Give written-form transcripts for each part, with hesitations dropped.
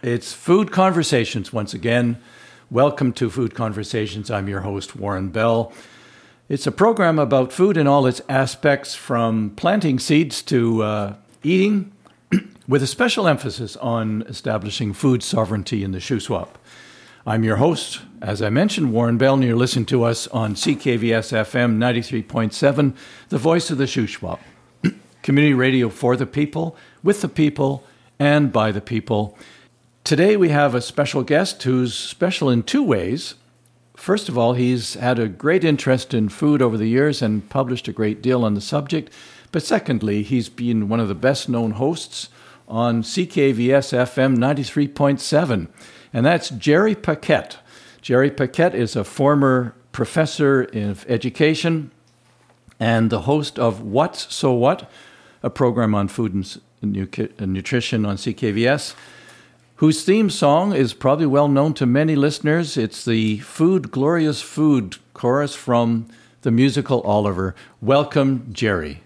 It's Food Conversations once again. Welcome to Food Conversations. I'm your host, Warren Bell. It's a program about food in all its aspects, from planting seeds to eating, with a special emphasis on establishing food sovereignty in the Shuswap. I'm your host, as I mentioned, Warren Bell, and you're listening to us on CKVS FM 93.7, the voice of the Shuswap. Community radio for the people, with the people, and by the people. Today we have a special guest who's special in two ways. First of all, he's had a great interest in food over the years and published a great deal on the subject. But secondly, he's been one of the best-known hosts on CKVS FM 93.7, and that's Jerry Paquette. Jerry Paquette is a former professor of education and the host of What's So What?, a program on food and nutrition on CKVS, whose theme song is probably well known to many listeners. It's the Food, Glorious Food chorus from the musical Oliver. Welcome, Jerry.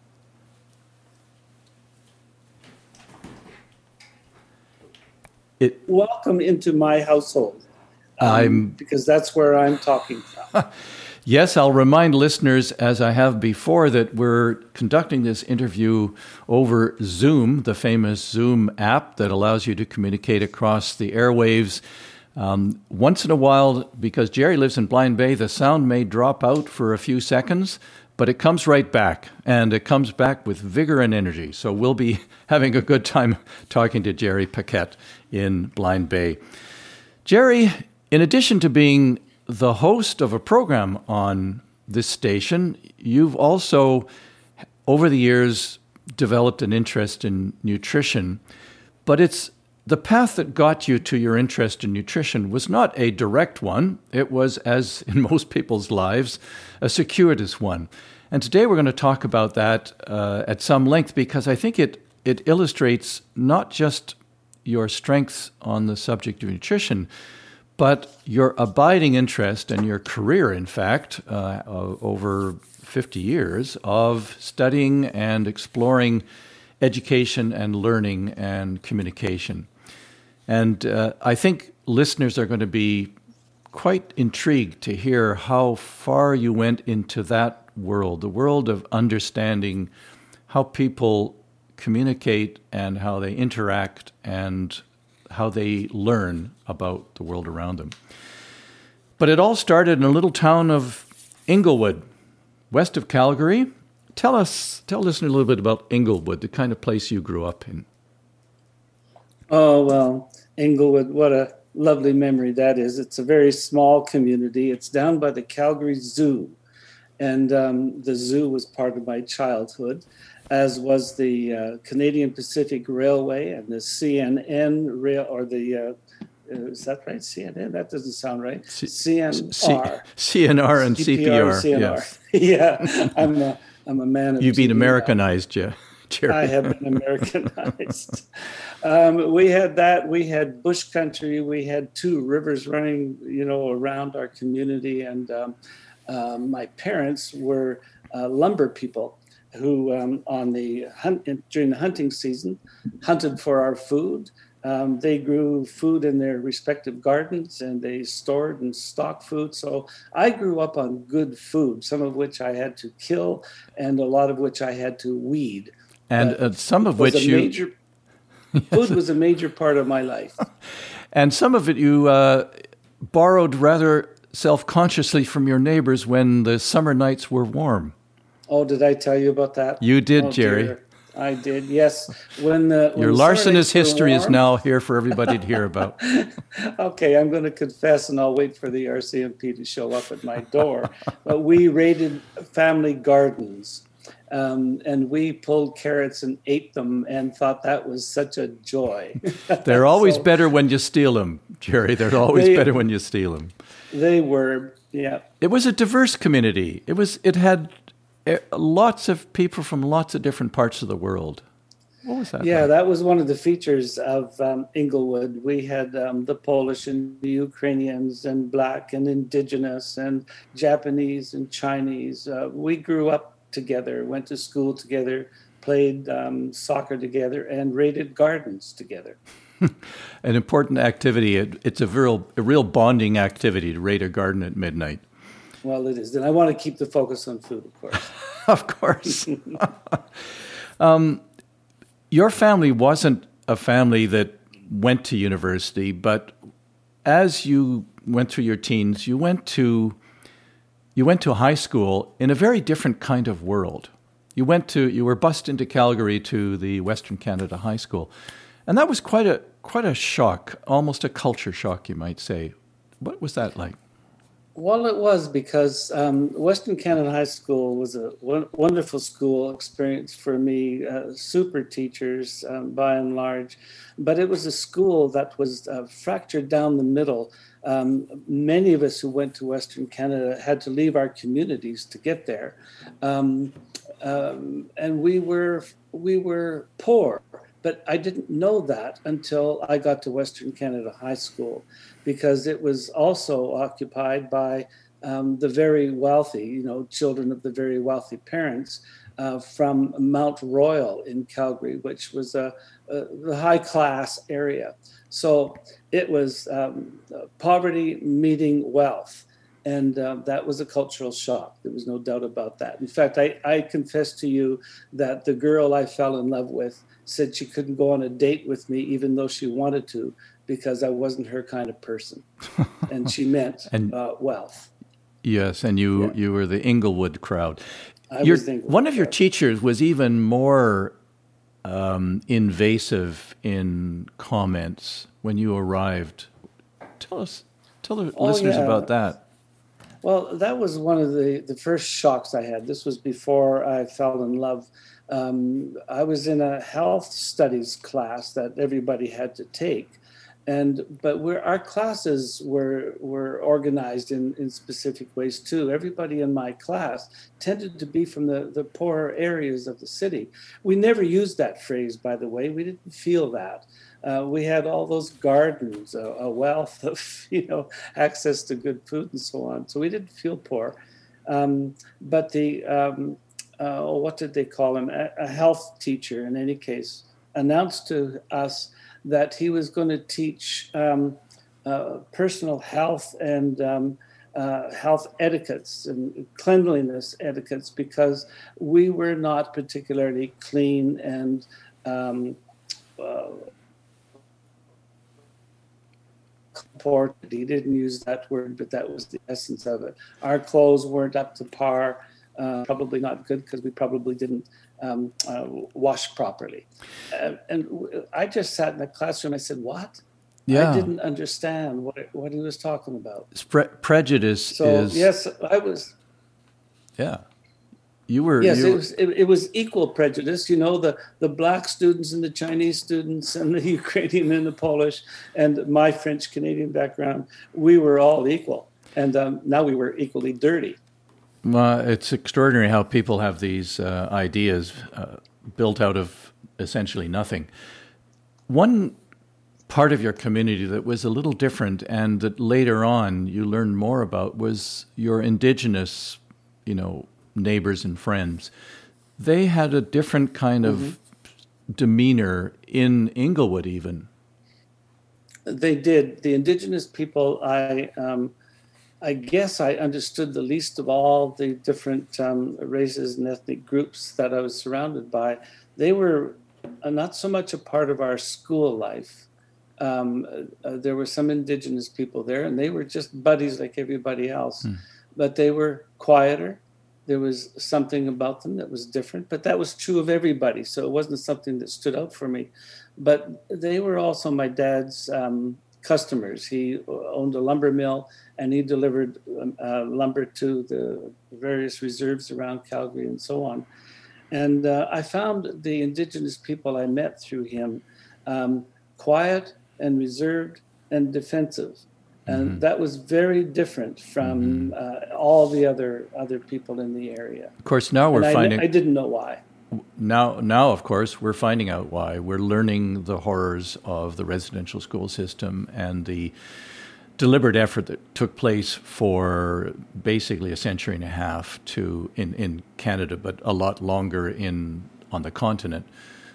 Welcome into my household, because that's where I'm talking from. Yes, I'll remind listeners, as I have before, that we're conducting this interview over Zoom, the famous Zoom app that allows you to communicate across the airwaves. Once in a while, because Jerry lives in Blind Bay, the sound may drop out for a few seconds, but it comes right back, and it comes back with vigor and energy. So we'll be having a good time talking to Jerry Paquette in Blind Bay. Jerry, in addition to being the host of a program on this station, you've also, over the years, developed an interest in nutrition. But it's the path that got you to your interest in nutrition was not a direct one. It was, as in most people's lives, a circuitous one. And today we're going to talk about that at some length, because I think it illustrates not just your strengths on the subject of nutrition, but your abiding interest and your career, in fact, over 50 years of studying and exploring education and learning and communication. And I think listeners are going to be quite intrigued to hear how far you went into that world, the world of understanding how people communicate and how they interact and how they learn about the world around them. But it all started in a little town of Inglewood, west of Calgary. Tell listeners a little bit about Inglewood, the kind of place you grew up in. Oh, well, Inglewood, what a lovely memory that is. It's a very small community. It's down by the Calgary Zoo. And the zoo was part of my childhood, as was the Canadian Pacific Railway and the CNN rail, or the, is that right? CNN? That doesn't sound right. CNR. CNR and CPR. CNR. Yeah, I'm a man of You've been Americanized, Jerry. I have been Americanized. We had that. We had bush country. We had two rivers running, around our community. And my parents were lumber people who, during the hunting season, hunted for our food. They grew food in their respective gardens, and they stored and stocked food. So I grew up on good food, some of which I had to kill, and a lot of which I had to weed. And some of which you... Food was a major part of my life. And some of it you borrowed rather self-consciously from your neighbors when the summer nights were warm. Oh, did I tell you about that? You did, Jerry. Dear. I did, yes. When your larcenous history is now here for everybody to hear about. Okay, I'm going to confess, and I'll wait for the RCMP to show up at my door. But we raided family gardens, and we pulled carrots and ate them and thought that was such a joy. They're always better when you steal them, Jerry. They're always better when you steal them. They were, yeah. It was a diverse community. It had lots of people from lots of different parts of the world. What was that? Yeah, like? That was one of the features of Inglewood. We had the Polish and the Ukrainians and Black and Indigenous and Japanese and Chinese. We grew up together, went to school together, played soccer together, and raided gardens together. An important activity. It's a real bonding activity to raid a garden at midnight. Well, it is. And I want to keep the focus on food, of course. Of course. Your family wasn't a family that went to university, but as you went through your teens, you went to high school in a very different kind of world. You were bused into Calgary to the Western Canada High School, and that was quite a shock, almost a culture shock, you might say. What was that like? Well, it was because Western Canada High School was a wonderful school experience for me, super teachers by and large, but it was a school that was fractured down the middle. Many of us who went to Western Canada had to leave our communities to get there, and we were poor. But I didn't know that until I got to Western Canada High School, because it was also occupied by the very wealthy, children of the very wealthy parents from Mount Royal in Calgary, which was the high class area. So it was poverty meeting wealth. And that was a cultural shock. There was no doubt about that. In fact, I confess to you that the girl I fell in love with said she couldn't go on a date with me, even though she wanted to, because I wasn't her kind of person. And she meant wealth. Yes, and you were the Inglewood crowd. One of your teachers was even more invasive in comments when you arrived. Tell the listeners about that. Well, that was one of the first shocks I had. This was before I fell in love. I was in a health studies class that everybody had to take, but our classes were organized in specific ways too. Everybody in my class tended to be from the poorer areas of the city. We never used that phrase, by the way. We didn't feel that. We had all those gardens, a wealth of access to good food and so on. So we didn't feel poor. But what did they call him? A health teacher, in any case, announced to us that he was going to teach personal health and health etiquettes and cleanliness etiquettes, because we were not particularly clean and he didn't use that word, but that was the essence of it. Our clothes weren't up to par, probably not good because we probably didn't wash properly. And I just sat in the classroom. I said, "What?" Yeah. I didn't understand what he was talking about. Prejudice is... Yes, I was... Yeah. It was equal prejudice. The black students and the Chinese students and the Ukrainian and the Polish and my French Canadian background, we were all equal. And now we were equally dirty. Well, it's extraordinary how people have these ideas built out of essentially nothing. One part of your community that was a little different and that later on you learned more about was your Indigenous, neighbors and friends. They had a different kind of demeanor in Inglewood even. They did. The Indigenous people, I guess I understood the least of all the different races and ethnic groups that I was surrounded by. They were not so much a part of our school life. There were some Indigenous people there, and they were just buddies like everybody else. But they were quieter. There was something about them that was different, but that was true of everybody. So it wasn't something that stood out for me. But they were also my dad's customers. He owned a lumber mill, and he delivered lumber to the various reserves around Calgary and so on. And I found the Indigenous people I met through him quiet and reserved and defensive. And that was very different from all the other people in the area. Of course, now we're finding... I didn't know why. Now, of course, we're finding out why. We're learning the horrors of the residential school system and the deliberate effort that took place for basically a century and a half in Canada, but a lot longer on the continent,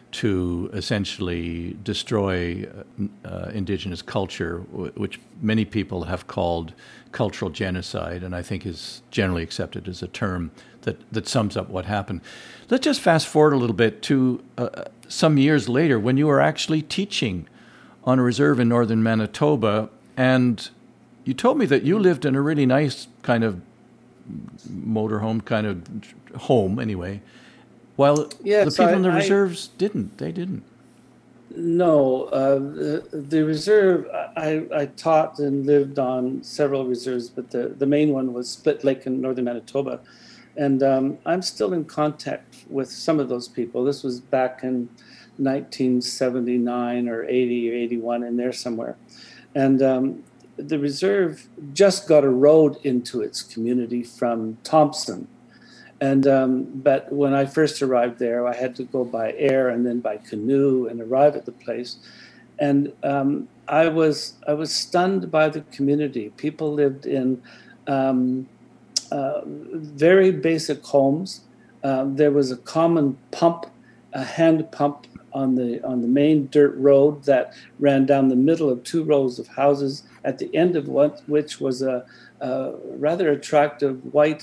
to essentially destroy indigenous culture, which many people have called cultural genocide, and I think is generally accepted as a term that sums up what happened. Let's just fast forward a little bit to some years later when you were actually teaching on a reserve in northern Manitoba, and you told me that you lived in a really nice kind of motorhome kind of home anyway, while the people in the reserves didn't. They didn't. No, the reserve, I taught and lived on several reserves, but the main one was Split Lake in northern Manitoba. And I'm still in contact with some of those people. This was back in 1979 or 80 or 81, in there somewhere. And the reserve just got a road into its community from Thompson. And but when I first arrived there, I had to go by air and then by canoe and arrive at the place. And I was stunned by the community. People lived in very basic homes. There was a common pump, a hand pump on the main dirt road that ran down the middle of two rows of houses, at the end of which was a rather attractive white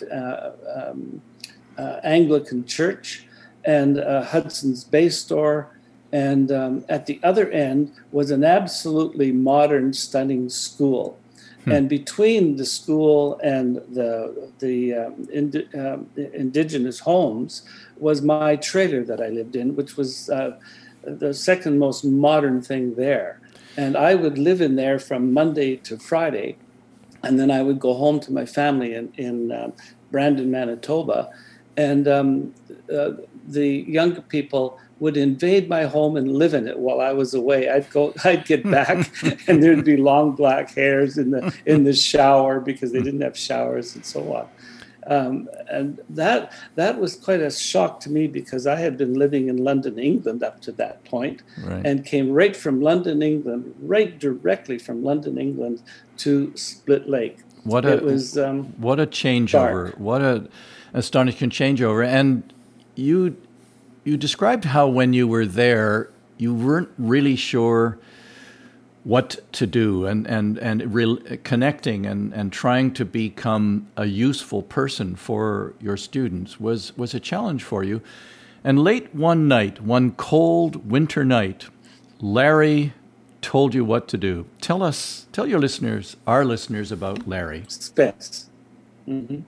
Anglican church and Hudson's Bay store. And at the other end was an absolutely modern, stunning school. And between the school and the indigenous homes was my trailer that I lived in, which was the second most modern thing there. And I would live in there from Monday to Friday, and then I would go home to my family in Brandon, Manitoba. And the younger people would invade my home and live in it while I was away. I'd get back, and there'd be long black hairs in the shower because they didn't have showers and so on. And that was quite a shock to me because I had been living in London, England up to that point, right, and came right from London, England, right directly from London, England to Split Lake. What a changeover! Dark. What a astonishing changeover! And you described how when you were there, you weren't really sure what to do, and connecting and trying to become a useful person for your students was a challenge for you. And late one night, one cold winter night, Larry told you what to do. Tell your listeners, our listeners, about Larry. Spence. Mm-hmm.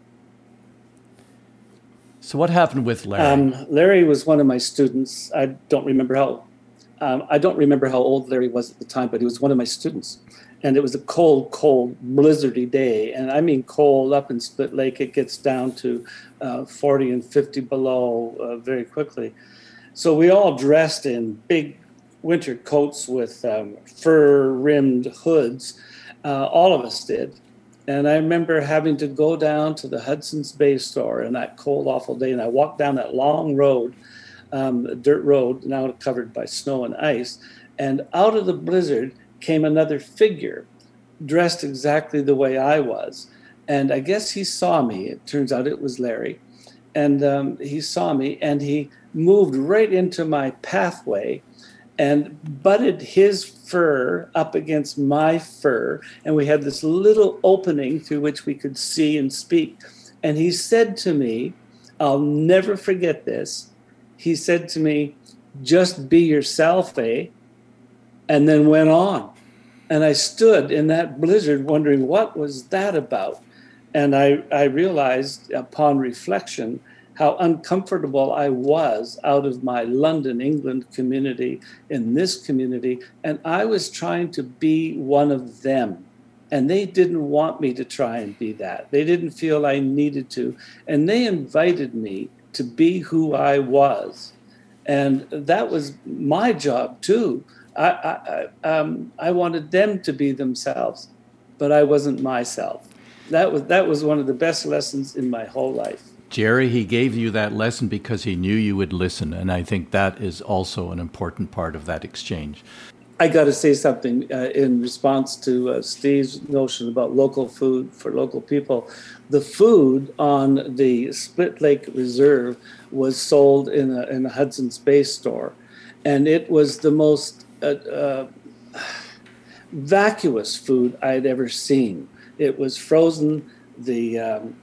So what happened with Larry? Larry was one of my students. I don't remember how old Larry was at the time, but he was one of my students. And it was a cold, blizzardy day. And I mean cold. Up in Split Lake, it gets down to 40 and 50 below very quickly. So we all dressed in big winter coats with fur-rimmed hoods. All of us did. And I remember having to go down to the Hudson's Bay store in that cold, awful day. And I walked down that long road, dirt road, now covered by snow and ice. And out of the blizzard came another figure dressed exactly the way I was. And I guess he saw me. It turns out it was Larry. And he saw me and he moved right into my pathway and butted his fur up against my fur. And we had this little opening through which we could see and speak. And he said to me, I'll never forget this. He said to me, just be yourself, eh? And then went on. And I stood in that blizzard wondering, what was that about? And I realized upon reflection how uncomfortable I was out of my London, England community, in this community. And I was trying to be one of them. And they didn't want me to try and be that. They didn't feel I needed to. And they invited me to be who I was. And that was my job too. I wanted them to be themselves, but I wasn't myself. That was one of the best lessons in my whole life. Jerry, he gave you that lesson because he knew you would listen, and I think that is also an important part of that exchange. I got to say something in response to Steve's notion about local food for local people. The food on the Split Lake Reserve was sold in a Hudson's Bay store. and it was the most vacuous food I'd ever seen. It was frozen. The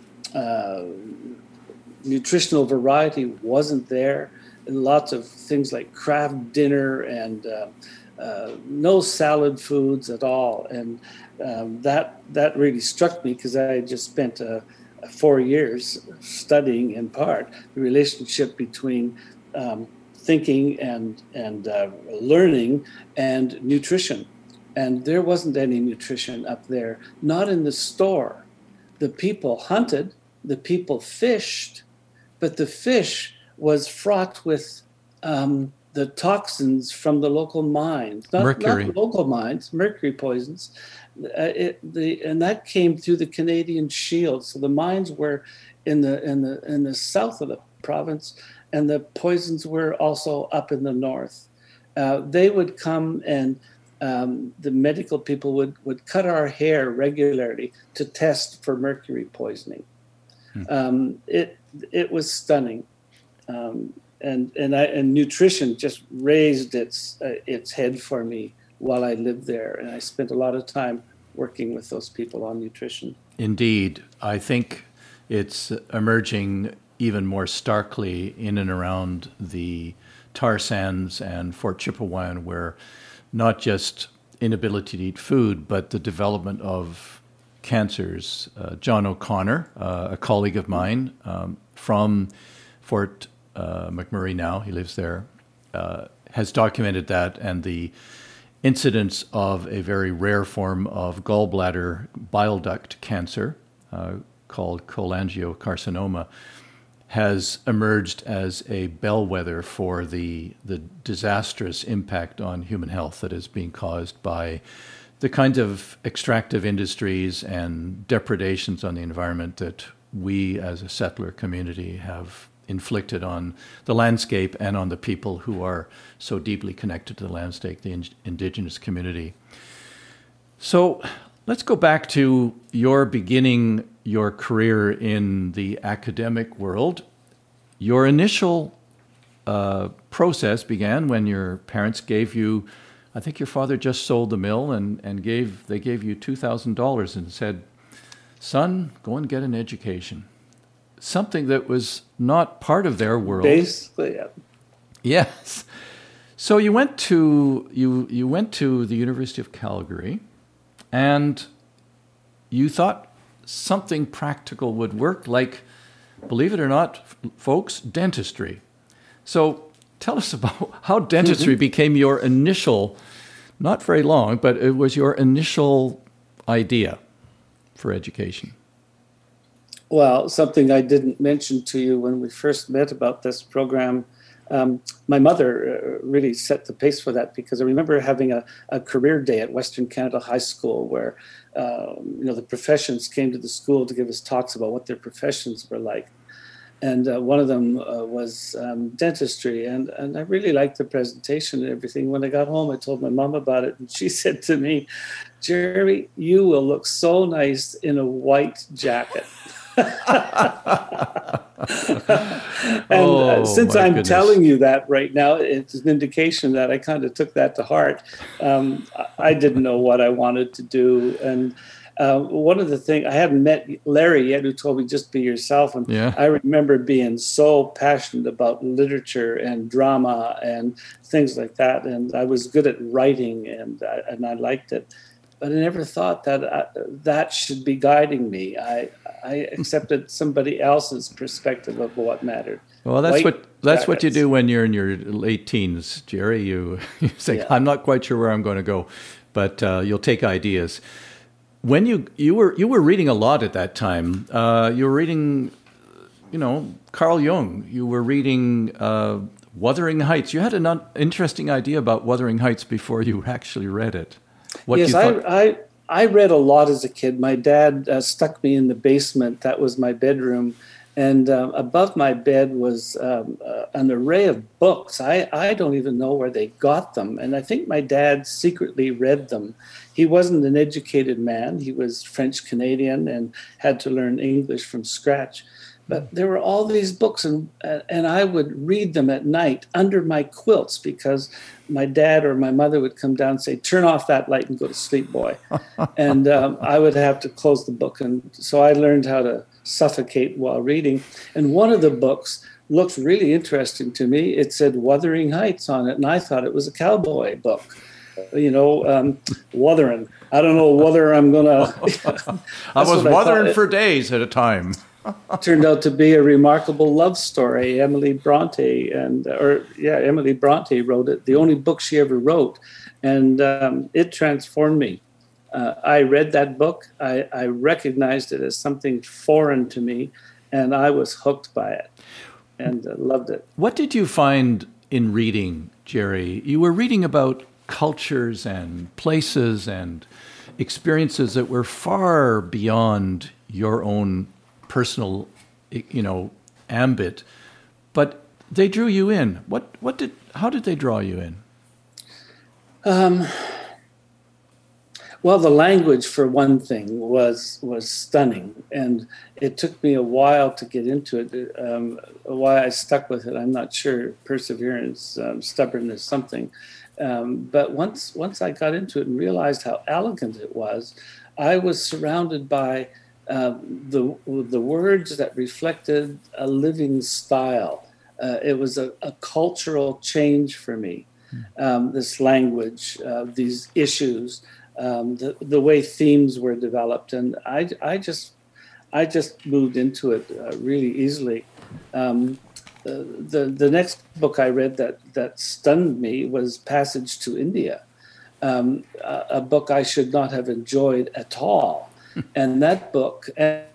nutritional variety wasn't there. And lots of things like Kraft Dinner and no salad foods at all. And that really struck me because I had just spent 4 years studying in part the relationship between thinking and learning and nutrition. And there wasn't any nutrition up there, not in the store. The people hunted, the people fished, but the fish was fraught with the toxins from the local mines, not local mines, mercury poisons. And that came through the Canadian Shield. So the mines were in the south of the province, and the poisons were also up in the north. They would come and the medical people would cut our hair regularly to test for mercury poisoning. It was stunning, and nutrition just raised its head for me while I lived there, and I spent a lot of time working with those people on nutrition. Indeed, I think it's emerging even more starkly in and around the tar sands and Fort Chipewyan, where not just inability to eat food, but the development of cancers. John O'Connor, a colleague of mine from Fort McMurray now, he lives there, has documented that, and the incidence of a very rare form of gallbladder bile duct cancer called cholangiocarcinoma has emerged as a bellwether for the disastrous impact on human health that is being caused by the kinds of extractive industries and depredations on the environment that we as a settler community have inflicted on the landscape and on the people who are so deeply connected to the landscape, the indigenous community. So let's go back to your beginning your career in the academic world. Your initial process began when your parents gave you, I think your father just sold the mill and they gave you $2,000 and said, son, go and get an education. Something that was not part of their world. Basically, yeah. Yes. So you went to the University of Calgary, and you thought something practical would work, like, believe it or not, folks, dentistry. So tell us about how dentistry became your initial, not very long, but it was your initial idea for education. Well, something I didn't mention to you when we first met about this program, my mother really set the pace for that, because I remember having a career day at Western Canada High School where the professions came to the school to give us talks about what their professions were like. And one of them was dentistry. And I really liked the presentation and everything. When I got home, I told my mom about it. And she said to me, Jerry, you will look so nice in a white jacket. And since I'm telling you that right now, it's an indication that I kind of took that to heart. I didn't know what I wanted to do. And one of the things, I hadn't met Larry yet, who told me just be yourself. And yeah. I remember being so passionate about literature and drama and things like that. And I was good at writing, and I liked it. But I never thought that that should be guiding me. I accepted somebody else's perspective of what mattered. Well, that's what you do when you're in your late teens, Jerry. You say, yeah. I'm not quite sure where I'm going to go, but you'll take ideas. When you were reading a lot at that time. You were reading, Carl Jung. You were reading Wuthering Heights. You had an interesting idea about Wuthering Heights before you actually read it. Yes, I read a lot as a kid. My dad stuck me in the basement. That was my bedroom. And above my bed was an array of books. I don't even know where they got them. And I think my dad secretly read them. He wasn't an educated man. He was French Canadian and had to learn English from scratch. But there were all these books, and I would read them at night under my quilts because my dad or my mother would come down and say, "Turn off that light and go to sleep, boy." And I would have to close the book. And so I learned how to suffocate while reading. And one of the books looked really interesting to me. It said Wuthering Heights on it, and I thought it was a cowboy book. Wuthering. I don't know whether I'm going to... I was wuthering for days at a time. Turned out to be a remarkable love story. Emily Bronte Emily Bronte wrote it, the only book she ever wrote, and it transformed me. I read that book. I recognized it as something foreign to me, and I was hooked by it and loved it. What did you find in reading, Jerry? You were reading about cultures and places and experiences that were far beyond your own personal, ambit, but they drew you in. How did they draw you in? Well, the language, for one thing, was stunning, and it took me a while to get into it. Why I stuck with it, I'm not sure. Perseverance, stubbornness, something. But once I got into it and realized how elegant it was, I was surrounded by the words that reflected a living style. It was a cultural change for me. This language, these issues, the way themes were developed, and I just moved into it really easily. The next book I read that stunned me was Passage to India, a book I should not have enjoyed at all. And that book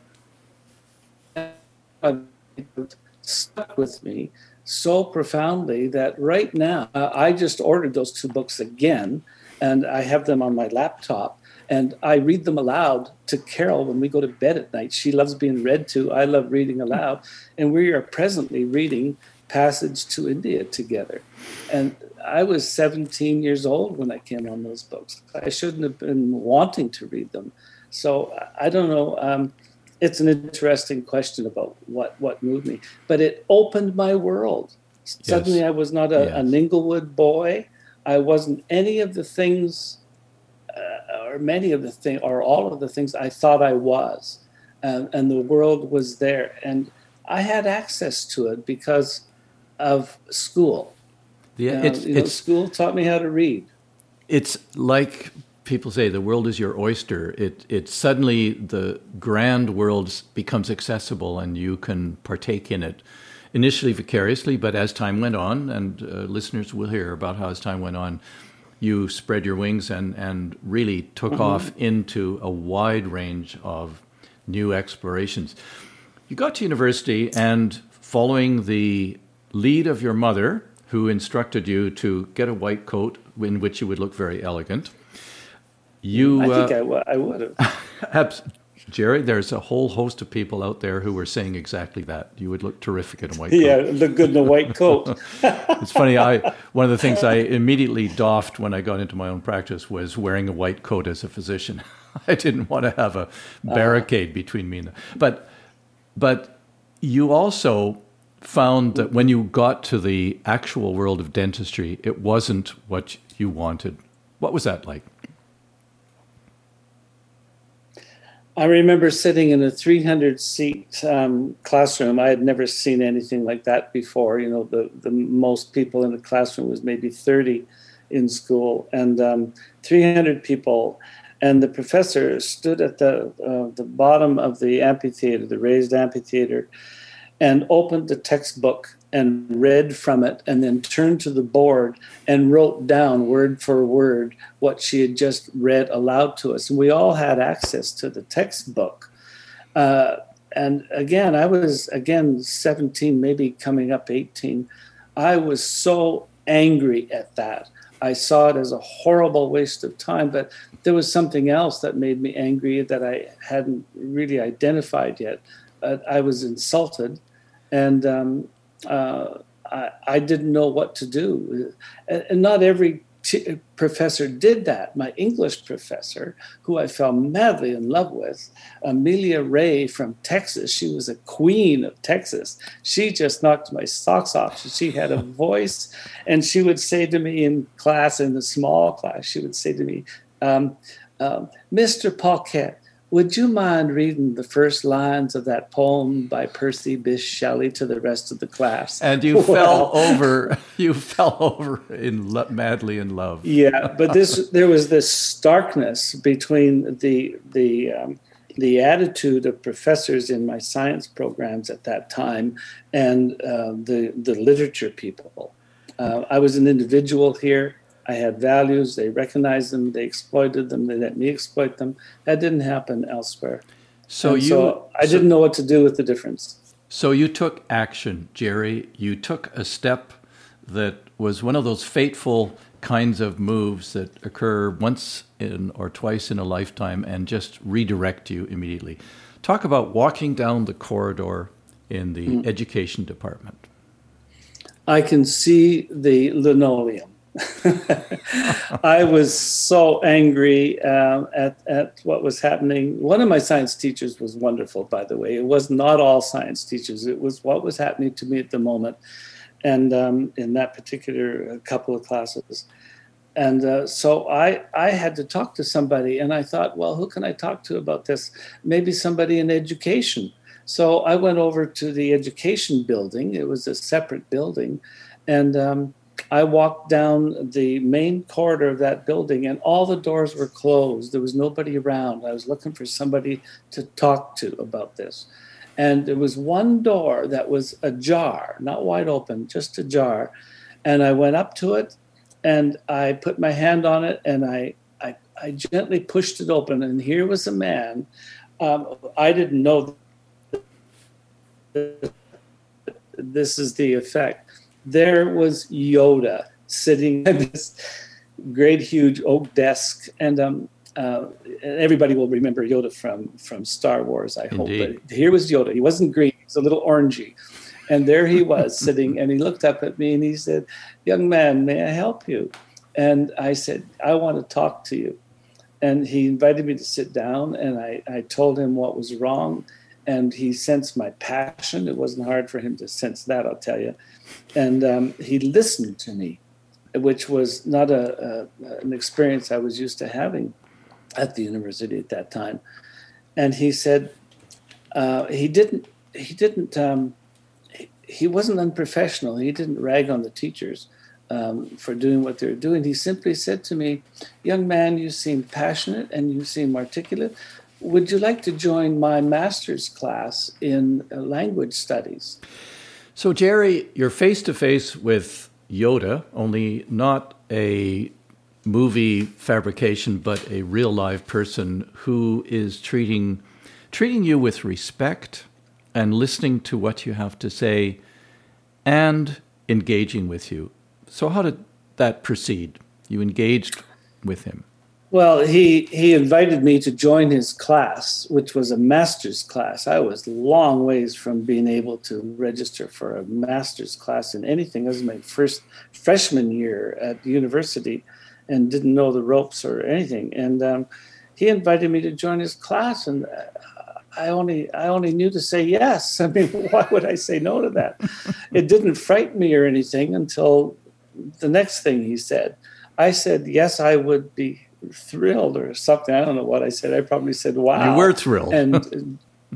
stuck with me so profoundly that right now I just ordered those two books again, and I have them on my laptop, and I read them aloud to Carol when we go to bed at night. She loves being read to. I love reading aloud, and we are presently reading Passage to India together. And I was 17 years old when I came on those books. I shouldn't have been wanting to read them. So I don't know. It's an interesting question about what moved me, but it opened my world. Suddenly, yes. I was not an Inglewood boy. I wasn't any of the things, or many of the things, or all of the things I thought I was, and the world was there, and I had access to it because of school. Yeah, school taught me how to read. It's like people say, the world is your oyster. It suddenly, the grand world becomes accessible and you can partake in it, initially vicariously, but as time went on, and listeners will hear about how as time went on, you spread your wings and really took off into a wide range of new explorations. You got to university, and following the lead of your mother, who instructed you to get a white coat in which you would look very elegant, I think I would have. Jerry, there's a whole host of people out there who were saying exactly that. You would look terrific in a white coat. Yeah, look good in a white coat. It's funny. One of the things I immediately doffed when I got into my own practice was wearing a white coat as a physician. I didn't want to have a barricade between me and but you also found that when you got to the actual world of dentistry, it wasn't what you wanted. What was that like? I remember sitting in a 300-seat classroom. I had never seen anything like that before. The most people in the classroom was maybe 30 in school, and 300 people. And the professor stood at the bottom of the amphitheater, the raised amphitheater, and opened the textbook and read from it, and then turned to the board and wrote down word for word what she had just read aloud to us. And we all had access to the textbook. And again, I was 17, maybe coming up 18. I was so angry at that. I saw it as a horrible waste of time, but there was something else that made me angry that I hadn't really identified yet. I was insulted, and I didn't know what to do. And not every professor did that. My English professor, who I fell madly in love with, Amelia Ray from Texas. She was a queen of Texas. She just knocked my socks off. She had a voice, and she would say to me in class, in the small class, she would say to me, Mr. Paquette, would you mind reading the first lines of that poem by Percy Bysshe Shelley to the rest of the class? And you fell over. You fell over madly in love. Yeah, but there was this starkness between the attitude of professors in my science programs at that time and the literature people. I was an individual here. I had values. They recognized them. They exploited them. They let me exploit them. That didn't happen elsewhere. So I didn't know what to do with the difference. So you took action, Jerry. You took a step that was one of those fateful kinds of moves that occur once or twice in a lifetime and just redirect you immediately. Talk about walking down the corridor in the education department. I can see the linoleum. I was so angry at what was happening. One of my science teachers was wonderful, by the way. It was not all science teachers. It was what was happening to me at the moment, and in that particular couple of classes. And so I had to talk to somebody, and I thought, well, who can I talk to about this? Maybe somebody in education. So I went over to the education building. It was a separate building, and I walked down the main corridor of that building, and all the doors were closed. There was nobody around. I was looking for somebody to talk to about this. And there was one door that was ajar, not wide open, just ajar. And I went up to it, and I put my hand on it, and I gently pushed it open. And here was a man. I didn't know this is the effect. There was Yoda sitting at this great, huge oak desk, and everybody will remember Yoda from Star Wars, I hope. Indeed. But here was Yoda. He wasn't green; he was a little orangey, and there he was sitting. And he looked up at me and he said, "Young man, may I help you?" And I said, "I want to talk to you." And he invited me to sit down, and I told him what was wrong. And he sensed my passion. It wasn't hard for him to sense that, I'll tell you. And he listened to me, which was not an experience I was used to having at the university at that time. And he said he wasn't unprofessional. He didn't rag on the teachers for doing what they were doing. He simply said to me, "Young man, you seem passionate and you seem articulate. Would you like to join my master's class in language studies?" So, Jerry, you're face-to-face with Yoda, only not a movie fabrication, but a real live person who is treating you with respect and listening to what you have to say and engaging with you. So how did that proceed? You engaged with him. Well, he invited me to join his class, which was a master's class. I was long ways from being able to register for a master's class in anything. It was my first freshman year at the university and didn't know the ropes or anything. And he invited me to join his class, and I only knew to say yes. I mean, why would I say no to that? It didn't frighten me or anything until the next thing he said. I said, yes, I would be thrilled or something. I don't know what I said. I probably said, wow. You were thrilled. And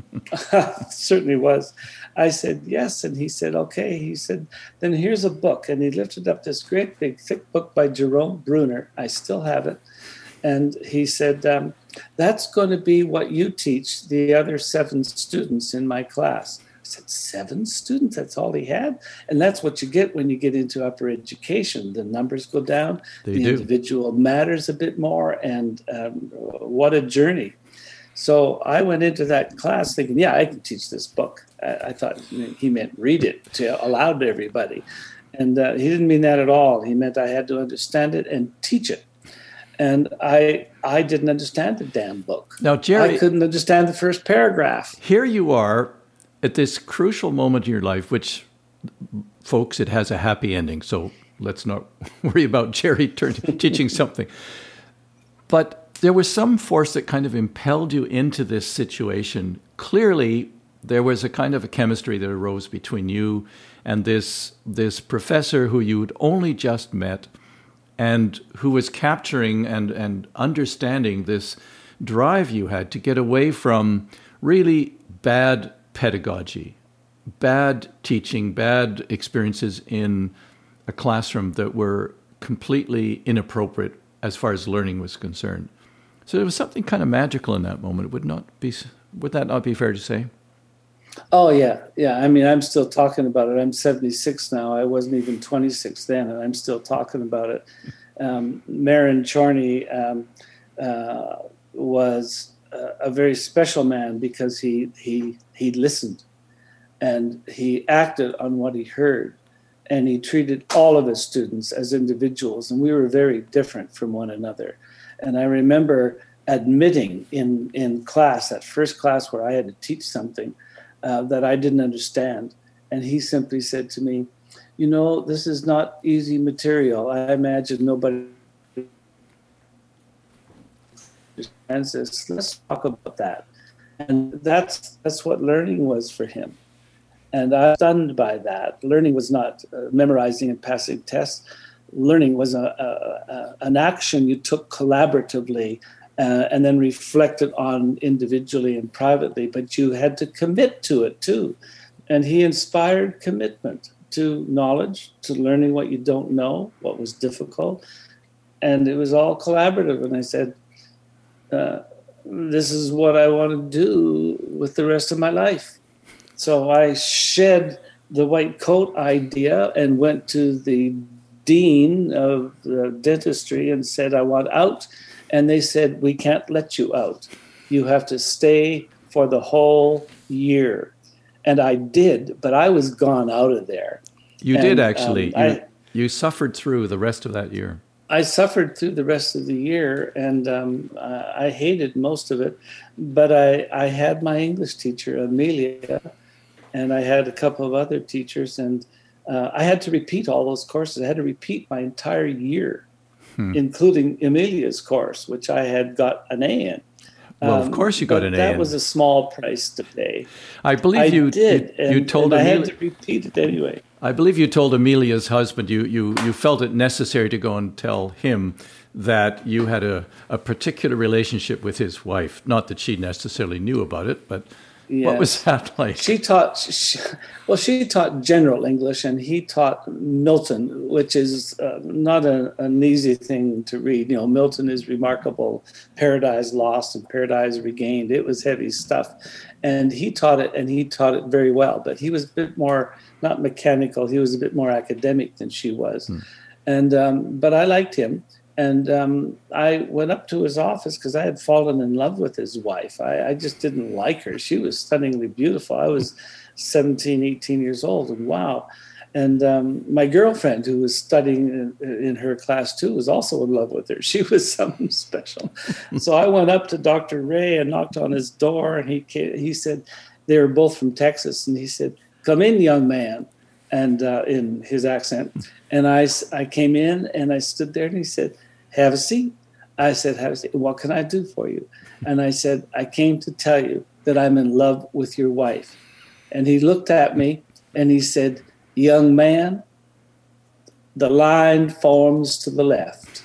certainly was. I said, yes. And he said, okay. He said, then here's a book. And he lifted up this great big thick book by Jerome Bruner. I still have it. And he said, that's going to be what you teach the other 7 students in my class. I said, 7 students? That's all he had? And that's what you get when you get into upper education. The numbers go down. The individual matters a bit more. And what a journey. So I went into that class thinking, yeah, I can teach this book. I thought he meant read it aloud to everybody. And he didn't mean that at all. He meant I had to understand it and teach it. And I didn't understand the damn book. Now, Jerry, I couldn't understand the first paragraph. Here you are at this crucial moment in your life, which, folks, it has a happy ending. So let's not worry about Jerry teaching something. But there was some force that kind of impelled you into this situation. Clearly, there was a kind of a chemistry that arose between you and this professor who you'd only just met, and who was capturing and understanding this drive you had to get away from really bad pedagogy, bad teaching, bad experiences in a classroom that were completely inappropriate as far as learning was concerned. So there was something kind of magical in that moment. Would that not be fair to say? Oh, yeah. Yeah. I mean, I'm still talking about it. I'm 76 now. I wasn't even 26 then, and I'm still talking about it. Marin Chorney was a very special man because he listened and he acted on what he heard, and he treated all of his students as individuals, and we were very different from one another. And I remember admitting in class, that first class where I had to teach something that I didn't understand. And he simply said to me, you know, this is not easy material. I imagine nobody understands this. Let's talk about that. And that's what learning was for him. And I was stunned by that. Learning was not memorizing and passing tests. Learning was an action you took collaboratively and then reflected on individually and privately, but you had to commit to it too. And he inspired commitment to knowledge, to learning what you don't know, what was difficult. And it was all collaborative. And I said, this is what I want to do with the rest of my life. So I shed the white coat idea and went to the dean of dentistry and said, I want out. And they said, we can't let you out. You have to stay for the whole year. And I did, but I was gone out of there. You did actually. You suffered through the rest of that year. I suffered through the rest of the year, and I hated most of it. But I had my English teacher, Amelia, and I had a couple of other teachers, and I had to repeat all those courses. I had to repeat my entire year, including Amelia's course, which I had got an A in. Well, of course you got an A in. That was a small price to pay. I believe you told Amelia. I had to repeat it anyway. I believe you told Amelia's husband you felt it necessary to go and tell him that you had a particular relationship with his wife. Not that she necessarily knew about it, but yes. What was that like? She taught general English, and he taught Milton, which is not an easy thing to read. You know, Milton is remarkable, Paradise Lost and Paradise Regained. It was heavy stuff. And he taught it, and he taught it very well. But he was a bit more, not mechanical, he was a bit more academic than she was. And but I liked him. And I went up to his office because I had fallen in love with his wife. I just didn't like her. She was stunningly beautiful. I was 17, 18 years old, and wow. And my girlfriend, who was studying in her class too, was also in love with her. She was something special. So I went up to Dr. Ray and knocked on his door, and he said, they were both from Texas, and he said, "Come in, young man," and in his accent. And I came in, and I stood there, and he said, "Have a seat." I said, "Have a seat. What can I do for you?" And I said, "I came to tell you that I'm in love with your wife." And he looked at me and he said, "Young man, the line forms to the left."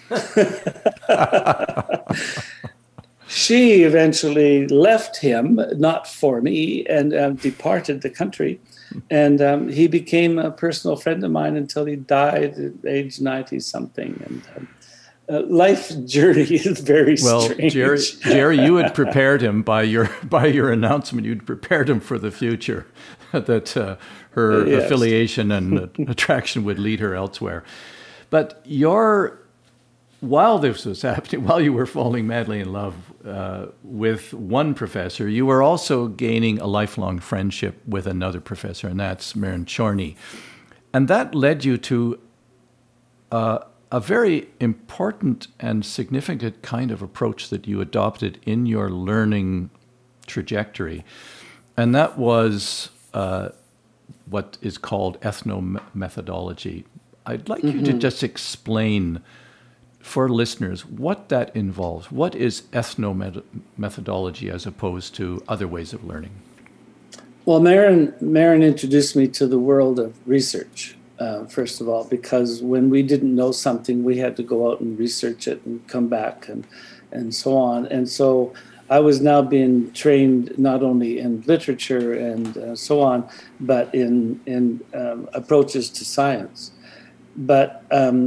She eventually left him, not for me, and departed the country. And he became a personal friend of mine until he died at age 90-something. And life journey is very strange. Well, Jerry, you had prepared him by your announcement. You'd prepared him for the future, that her affiliation and attraction would lead her elsewhere. But while this was happening, while you were falling madly in love with one professor, you were also gaining a lifelong friendship with another professor, and that's Marin Chorney. And that led you to a very important and significant kind of approach that you adopted in your learning trajectory. And that was what is called ethnomethodology. I'd like you to just explain for listeners what that involves. What is ethnomethodology as opposed to other ways of learning? Well, Marin introduced me to the world of research, first of all, because when we didn't know something, we had to go out and research it and come back and so on. And so I was now being trained not only in literature and so on, but in approaches to science. But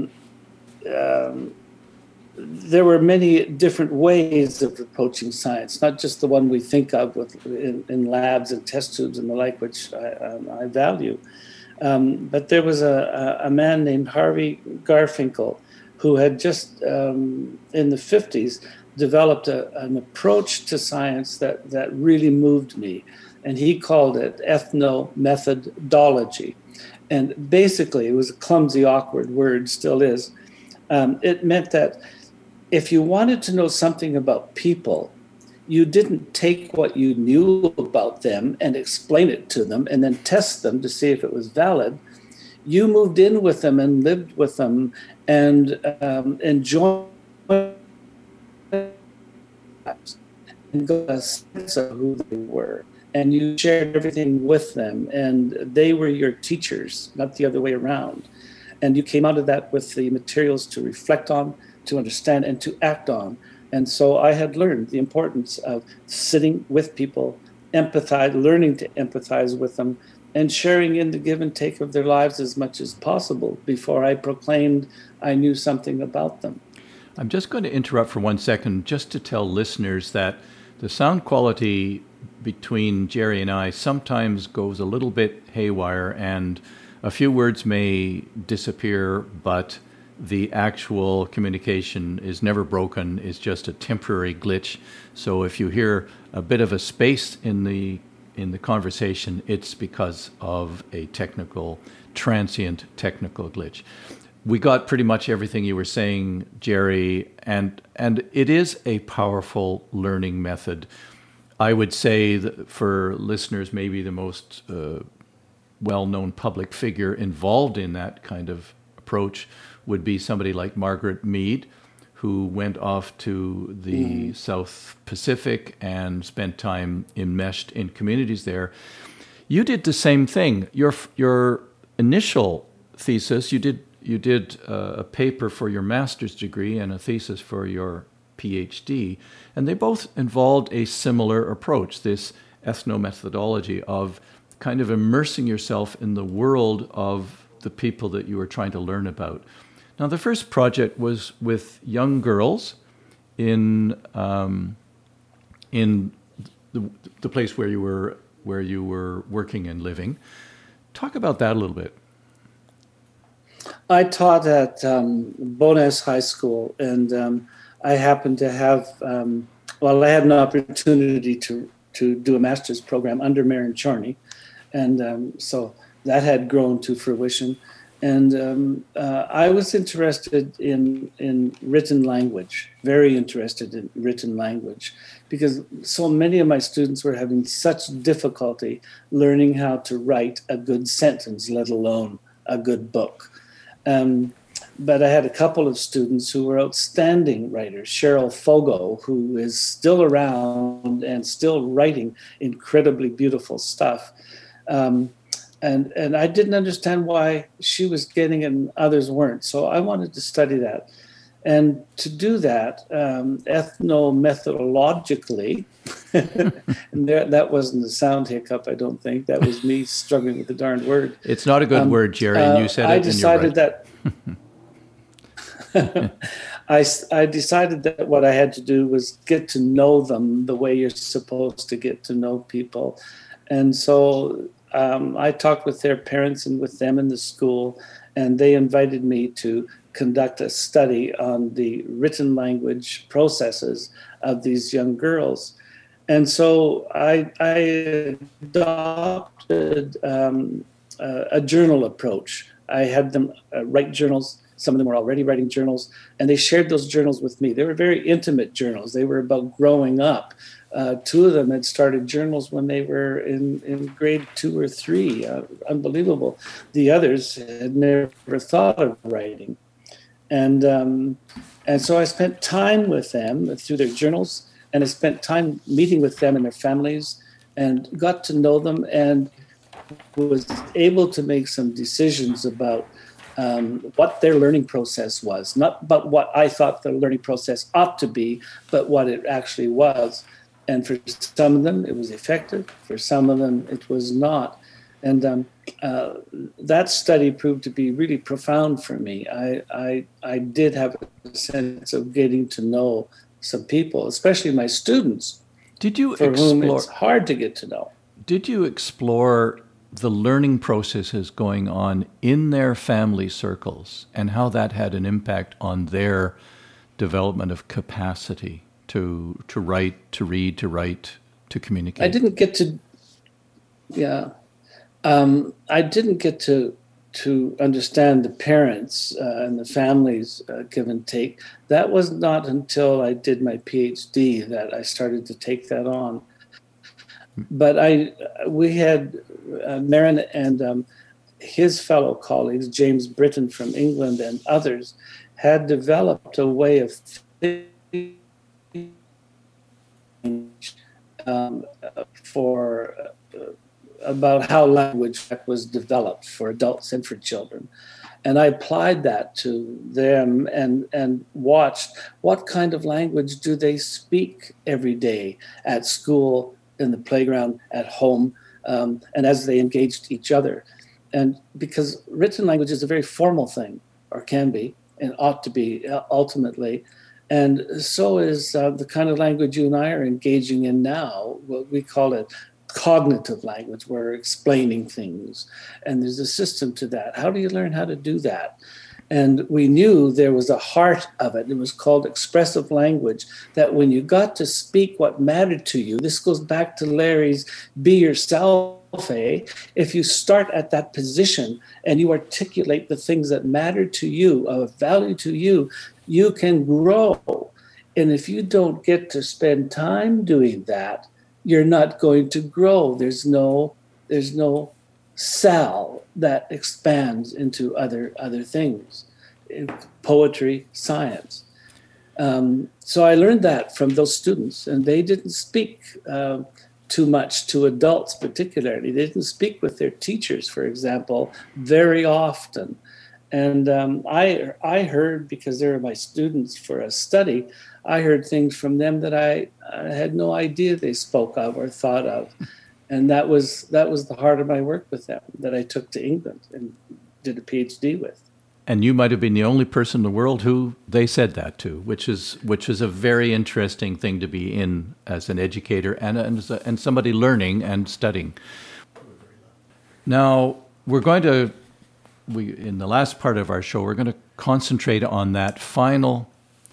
there were many different ways of approaching science, not just the one we think of in labs and test tubes and the like, which I value. But there was a man named Harvey Garfinkel who had just, in the 50s, developed an approach to science that really moved me. And he called it ethnomethodology. And basically, it was a clumsy, awkward word, still is. It meant that if you wanted to know something about people, you didn't take what you knew about them and explain it to them and then test them to see if it was valid. You moved in with them and lived with them and enjoyed and got a sense of who they were. And you shared everything with them, and they were your teachers, not the other way around. And you came out of that with the materials to reflect on, to understand, and to act on. And so I had learned the importance of sitting with people, learning to empathize with them, and sharing in the give and take of their lives as much as possible before I proclaimed I knew something about them. I'm just going to interrupt for 1 second just to tell listeners that the sound quality between Jerry and I sometimes goes a little bit haywire, and a few words may disappear, but the actual communication is never broken. It's just a temporary glitch. So if you hear a bit of a space in the conversation, it's because of a transient technical glitch. We got pretty much everything you were saying, Jerry, and it is a powerful learning method. I would say that for listeners, maybe the most well-known public figure involved in that kind of approach would be somebody like Margaret Mead, who went off to the South Pacific and spent time enmeshed in communities there. You did the same thing. Your initial thesis, you did a paper for your master's degree and a thesis for your PhD, and they both involved a similar approach, this ethnomethodology of kind of immersing yourself in the world of the people that you were trying to learn about. Now, the first project was with young girls in the place where you were working and living. Talk about that a little bit. I taught at Bowness High School, and I happened to have, I had an opportunity to do a master's program under Marin Chorney, and so that had grown to fruition. And I was interested in written language, very interested in written language, because so many of my students were having such difficulty learning how to write a good sentence, let alone a good book. But I had a couple of students who were outstanding writers. Cheryl Fogo, who is still around and still writing incredibly beautiful stuff. And I didn't understand why she was getting it and others weren't. So I wanted to study that. And to do that, ethnomethodologically, and that wasn't a sound hiccup, I don't think. That was me struggling with the darned word. It's not a good word, Jerry, and you said it. I decided that I decided that what I had to do was get to know them the way you're supposed to get to know people. And so I talked with their parents and with them in the school, and they invited me to conduct a study on the written language processes of these young girls. And so I adopted a journal approach. I had them write journals Some of them were already writing journals, and they shared those journals with me. They were very intimate journals. They were about growing up. Two of them had started journals when they were in grade 2 or 3. Unbelievable. The others had never thought of writing. And so I spent time with them through their journals, and I spent time meeting with them and their families and got to know them and was able to make some decisions about what their learning process was. Not about what I thought the learning process ought to be, but what it actually was. And for some of them, it was effective. For some of them, it was not. And that study proved to be really profound for me. I did have a sense of getting to know some people, especially my students, whom it's hard to get to know. Did you explore the learning processes going on in their family circles and how that had an impact on their development of capacity to write, to read, to write, to communicate? I didn't get to, I didn't get to understand the parents and the families give and take. That was not until I did my PhD that I started to take that on. But we had Marin and his fellow colleagues, James Britton from England and others, had developed a way of thinking about how language was developed for adults and for children. And I applied that to them and watched what kind of language do they speak every day at school, in the playground, at home, and as they engaged each other. And because written language is a very formal thing, or can be, and ought to be ultimately, and so is the kind of language you and I are engaging in now. What we call it cognitive language. We're explaining things, and there's a system to that. How do you learn how to do that? And we knew there was a heart of it. It was called expressive language, that when you got to speak what mattered to you, this goes back to Larry's be yourself, if you start at that position and you articulate the things that matter to you, of value to you, you can grow. And if you don't get to spend time doing that, you're not going to grow. There's no cell that expands into other things, poetry, science. So I learned that from those students, and they didn't speak too much to adults particularly. They didn't speak with their teachers, for example, very often. And I heard, because they were my students for a study, I heard things from them that I had no idea they spoke of or thought of. And that was the heart of my work with them, that I took to England and did a PhD with. And you might have been the only person in the world who they said that to, which is a very interesting thing to be in as an educator and somebody learning and studying. Now, in the last part of our show, we're going to concentrate on that final...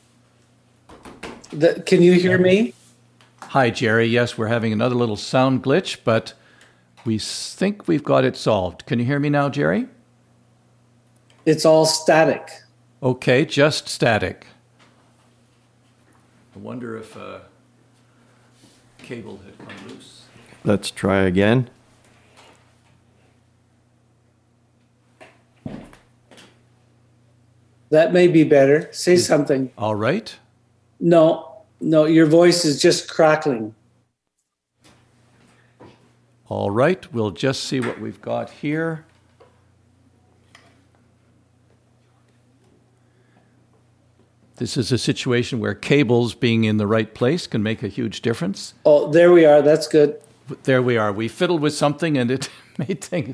Can you hear me? Hi, Jerry. Yes, we're having another little sound glitch, but we think we've got it solved. Can you hear me now, Jerry? It's all static. Okay, just static. I wonder if a cable had come loose. Let's try again. That may be better. Say something. All right. No, your voice is just crackling. All right, we'll just see what we've got here. This is a situation where cables being in the right place can make a huge difference. Oh, there we are. That's good. There we are. We fiddled with something and it made things.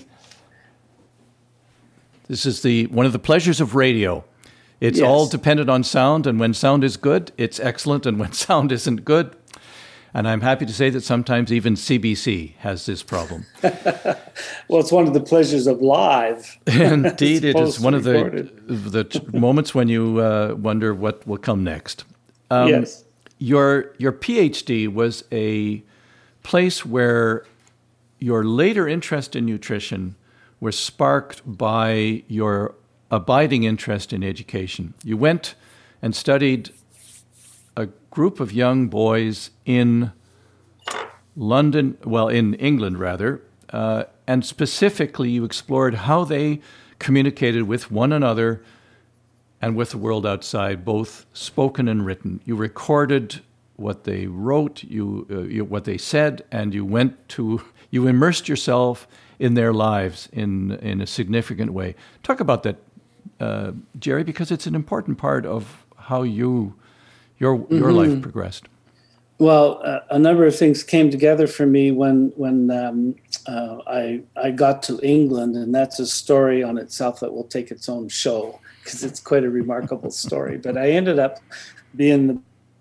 This is one of the pleasures of radio. It's all dependent on sound, and when sound is good, it's excellent, and when sound isn't good, and I'm happy to say that sometimes even CBC has this problem. Well, it's one of the pleasures of live. Indeed, it is one of the moments when you wonder what will come next. Yes. Your PhD was a place where your later interest in nutrition was sparked by your abiding interest in education. You went and studied a group of young boys in in England rather, and specifically you explored how they communicated with one another and with the world outside, both spoken and written. You recorded what they wrote, what they said, and you immersed yourself in their lives in a significant way. Talk about that, Jerry, because it's an important part of how your life progressed. Well, a number of things came together for me when I got to England, and that's a story on itself that will take its own show because it's quite a remarkable story. But I ended up being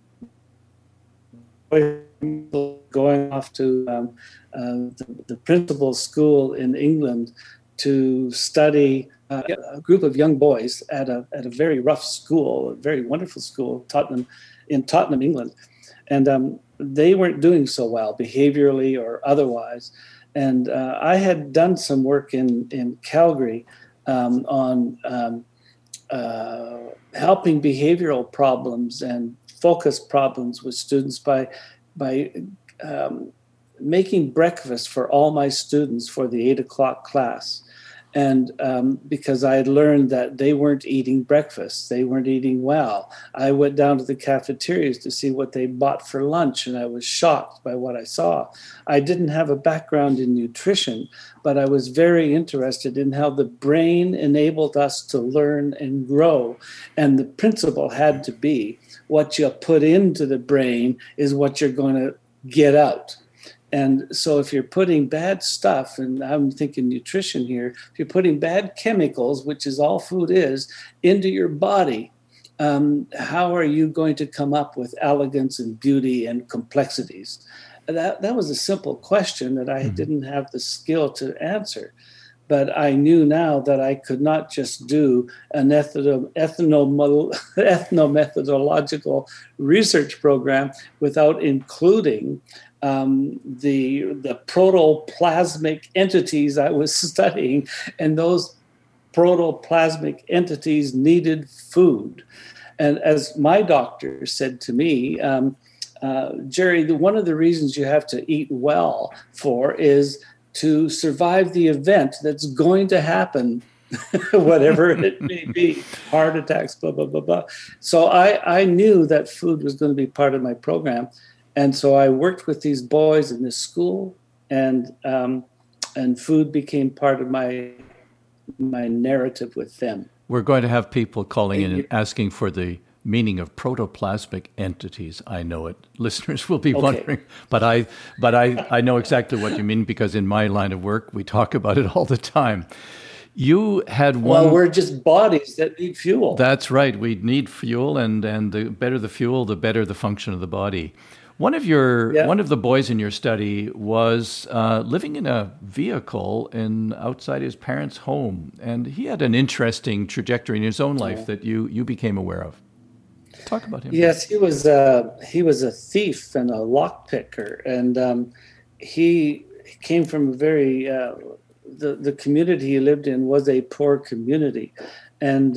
going off to the principal's school in England to study a group of young boys at a very rough school, a very wonderful school, in Tottenham, England. And they weren't doing so well behaviorally or otherwise. And I had done some work in Calgary on helping behavioral problems and focus problems with students by making breakfast for all my students for the 8 o'clock class. And because I had learned that they weren't eating breakfast, they weren't eating well. I went down to the cafeterias to see what they bought for lunch, and I was shocked by what I saw. I didn't have a background in nutrition, but I was very interested in how the brain enabled us to learn and grow. And the principle had to be what you put into the brain is what you're going to get out. And so if you're putting bad stuff, and I'm thinking nutrition here, if you're putting bad chemicals, which is all food is, into your body, how are you going to come up with elegance and beauty and complexities? That was a simple question that I didn't have the skill to answer. But I knew now that I could not just do an ethnomethodological research program without including the protoplasmic entities I was studying, and those protoplasmic entities needed food. And as my doctor said to me, Jerry, one of the reasons you have to eat well is to survive the event that's going to happen, whatever it may be, heart attacks, blah, blah, blah, blah. So I knew that food was going to be part of my program. And so I worked with these boys in this school, and food became part of my narrative with them. We're going to have people calling in and asking for the meaning of protoplasmic entities. I know it. Listeners will be wondering, but I know exactly what you mean, because in my line of work, we talk about it all the time. You had one. Well, we're just bodies that need fuel. That's right. We need fuel, and the better the fuel, the better the function of the body. One of the boys in your study was living in a vehicle outside his parents' home, and he had an interesting trajectory in his own life that you became aware of. Talk about him. Yes, he was a thief and a lockpicker, and he came from a very the community he lived in was a poor community, and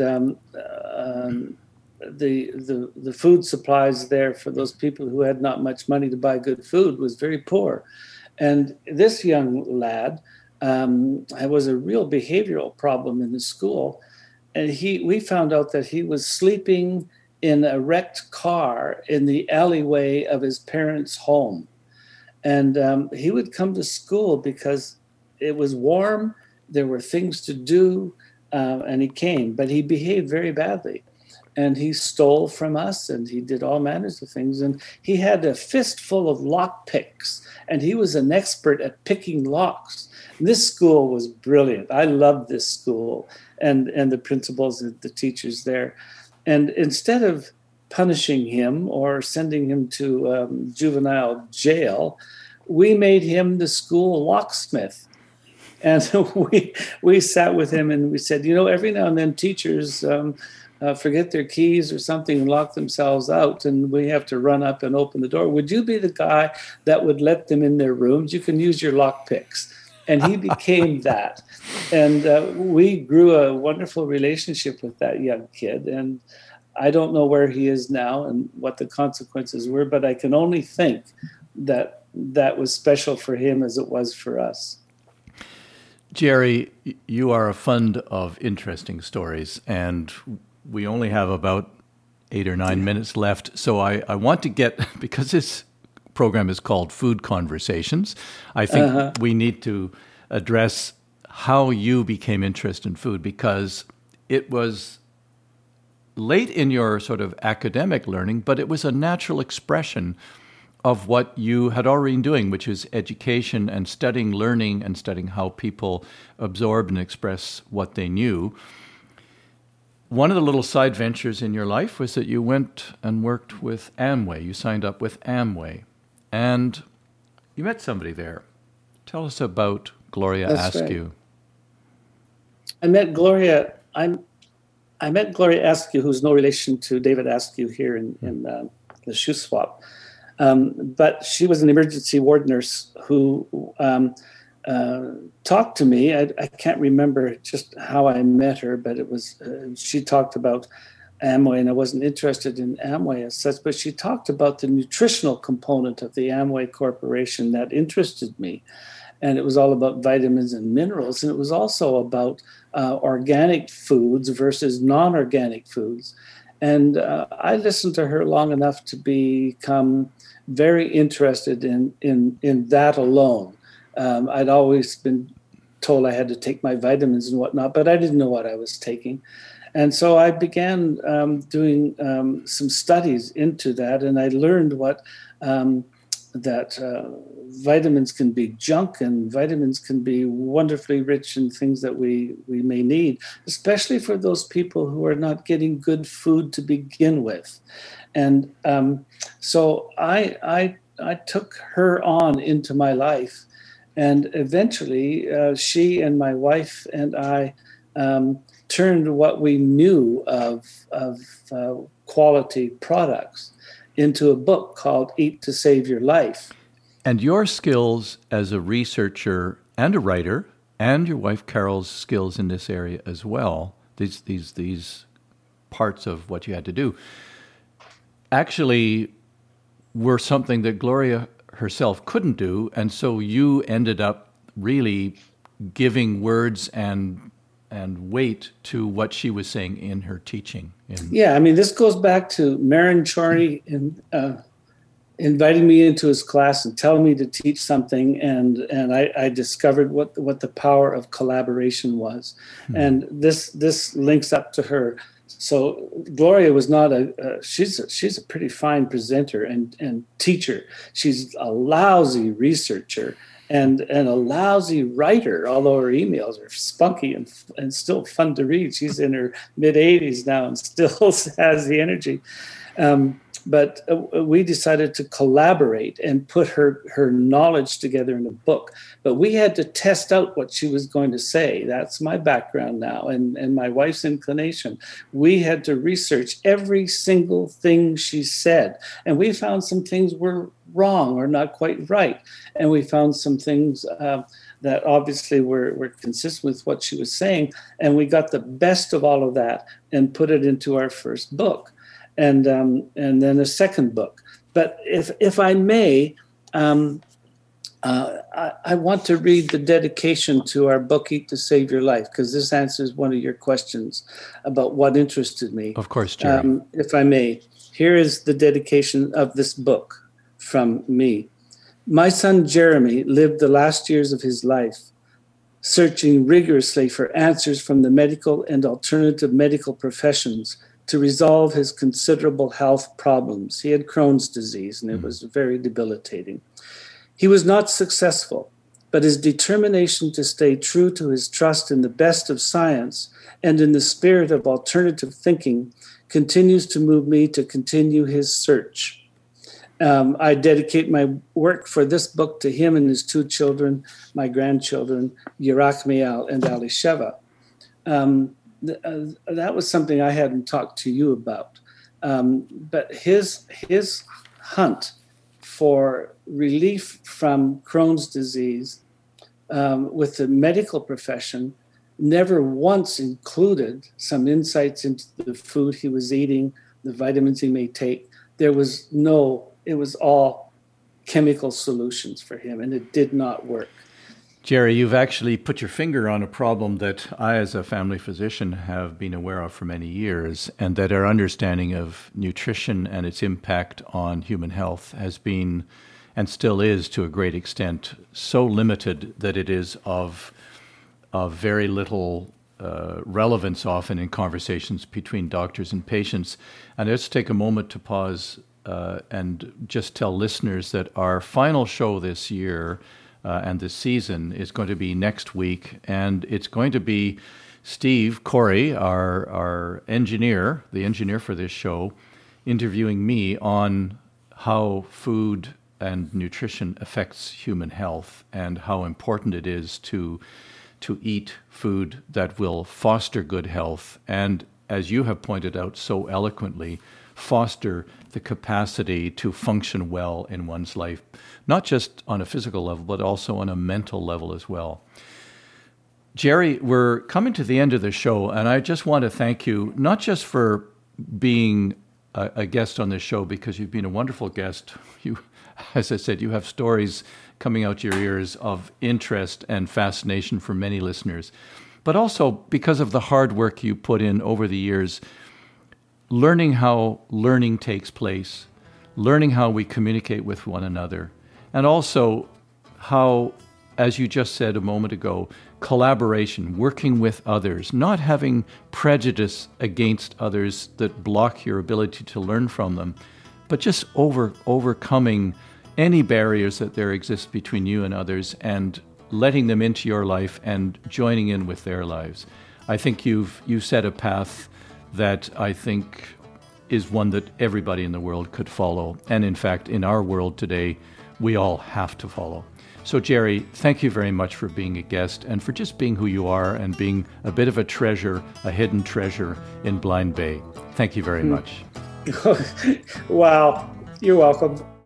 the food supplies there for those people who had not much money to buy good food was very poor. And this young lad was a real behavioral problem in the school, and we found out that he was sleeping in a wrecked car in the alleyway of his parents' home. And he would come to school because it was warm, there were things to do, and he came, but he behaved very badly. And he stole from us, and he did all manners of things. And he had a fistful of lock picks, and he was an expert at picking locks. And this school was brilliant. I loved this school and the principals and the teachers there. And instead of punishing him or sending him to juvenile jail, we made him the school locksmith. And we sat with him and we said, every now and then teachers forget their keys or something and lock themselves out, and we have to run up and open the door. Would you be the guy that would let them in their rooms? You can use your lock picks. And he became that. And we grew a wonderful relationship with that young kid. And I don't know where he is now and what the consequences were, but I can only think that that was special for him as it was for us. Jerry, you are a fund of interesting stories, and we only have about 8 or 9 minutes left. So I want to get, because this program is called Food Conversations, I think we need to address how you became interested in food, because it was late in your sort of academic learning, but it was a natural expression of what you had already been doing, which is education and studying, learning, and studying how people absorb and express what they knew. One of the little side ventures in your life was that you went and worked with Amway. You signed up with Amway, and you met somebody there. Tell us about Gloria Askew. Right. I met Gloria Askew, who's no relation to David Askew here in the Shoe Swap. But she was an emergency ward nurse who talked to me. I can't remember just how I met her, but it was she talked about Amway, and I wasn't interested in Amway as such, but she talked about the nutritional component of the Amway Corporation that interested me. And it was all about vitamins and minerals. And it was also about organic foods versus non-organic foods. And I listened to her long enough to become very interested in that alone. I'd always been told I had to take my vitamins and whatnot, but I didn't know what I was taking. And so I began doing some studies into that, and I learned that vitamins can be junk, and vitamins can be wonderfully rich in things that we may need, especially for those people who are not getting good food to begin with. And so I took her on into my life, and eventually she and my wife and I turned what we knew of quality products into a book called Eat to Save Your Life. And your skills as a researcher and a writer, and your wife Carol's skills in this area as well, these parts of what you had to do, actually were something that Gloria herself couldn't do, and so you ended up really giving words and weight to what she was saying in her teaching. Yeah, I mean, this goes back to Marin Chorney inviting me into his class and telling me to teach something, and I discovered what the power of collaboration was. And this links up to her. So Gloria was not she's a pretty fine presenter and teacher. She's a lousy researcher and a lousy writer, although her emails are spunky and still fun to read. She's in her mid-80s now and still has the energy. But we decided to collaborate and put her knowledge together in a book. But we had to test out what she was going to say. That's my background now and my wife's inclination. We had to research every single thing she said. And we found some things were wrong or not quite right. And we found some things that obviously were consistent with what she was saying. And we got the best of all of that and put it into our first book. And then a second book. But if I may, I want to read the dedication to our book, Eat to Save Your Life, because this answers one of your questions about what interested me. Of course, Jerry. If I may, here is the dedication of this book from me. My son Jeremy lived the last years of his life searching rigorously for answers from the medical and alternative medical professions to resolve his considerable health problems. He had Crohn's disease, and it was very debilitating. He was not successful, but his determination to stay true to his trust in the best of science and in the spirit of alternative thinking continues to move me to continue his search. I dedicate my work for this book to him and his two children, my grandchildren, Yerachmiel and Elisheva. That was something I hadn't talked to you about. But his hunt for relief from Crohn's disease with the medical profession, never once included some insights into the food he was eating, the vitamins he may take. It was all chemical solutions for him, and it did not work. Jerry, you've actually put your finger on a problem that I, as a family physician, have been aware of for many years, and that our understanding of nutrition and its impact on human health has been, and still is to a great extent, so limited that it is of very little relevance often in conversations between doctors and patients. And let's take a moment to pause and just tell listeners that our final show this year and this season is going to be next week, and it's going to be Steve Corey, our engineer, the engineer for this show, interviewing me on how food and nutrition affects human health and how important it is to eat food that will foster good health and, as you have pointed out so eloquently, foster the capacity to function well in one's life, not just on a physical level, but also on a mental level as well. Jerry, we're coming to the end of the show, and I just want to thank you, not just for being a guest on this show, because you've been a wonderful guest. You, as I said, you have stories coming out your ears of interest and fascination for many listeners, but also because of the hard work you put in over the years, learning how learning takes place, learning how we communicate with one another, and also how, as you just said a moment ago, collaboration, working with others, not having prejudice against others that block your ability to learn from them, but just overcoming any barriers that there exist between you and others and letting them into your life and joining in with their lives. I think you've set a path that I think is one that everybody in the world could follow. And in fact, in our world today, we all have to follow. So Jerry, thank you very much for being a guest and for just being who you are and being a bit of a treasure, a hidden treasure in Blind Bay. Thank you very much. Wow, you're welcome.